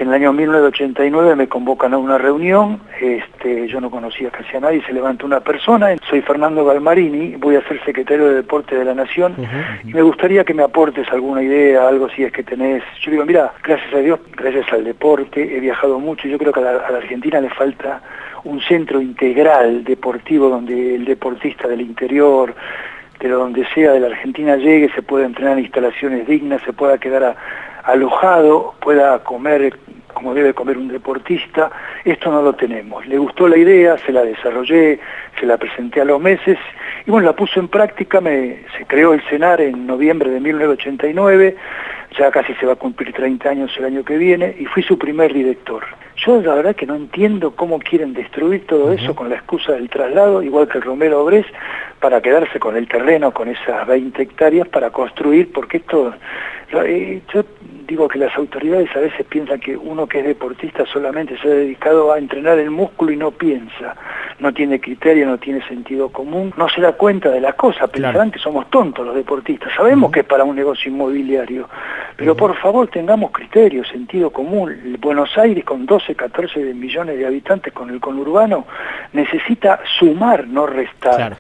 el año 1989 me convocan a una reunión, yo no conocía casi a nadie, se levanta una persona, soy Fernando Galmarini, voy a ser secretario de Deporte de la Nación, y me gustaría que me aportes alguna idea, algo si es que tenés. Yo digo, mira, gracias a Dios, gracias al deporte, he viajado mucho, yo creo que a la Argentina le falta un centro integral deportivo donde el deportista del interior, de donde sea de la Argentina llegue, se pueda entrenar en instalaciones dignas, se pueda quedar alojado, pueda comer como debe comer un deportista. Esto no lo tenemos. Le gustó la idea, se la desarrollé, se la presenté a los meses y bueno, la puso en práctica. Se creó el CENAR en noviembre de 1989, ya casi se va a cumplir 30 años el año que viene, y fui su primer director. Yo la verdad que no entiendo cómo quieren destruir todo eso con la excusa del traslado, igual que el Romero Brés, para quedarse con el terreno, con esas 20 hectáreas para construir, porque esto... yo digo que las autoridades a veces piensan que uno que es deportista solamente se ha dedicado a entrenar el músculo y no piensa, no tiene criterio, no tiene sentido común, no se da cuenta de las cosas, pensarán que somos tontos los deportistas, sabemos que es para un negocio inmobiliario, pero por favor tengamos criterio, sentido común. Buenos Aires con 12, 14 millones de habitantes con el conurbano necesita sumar, no restar.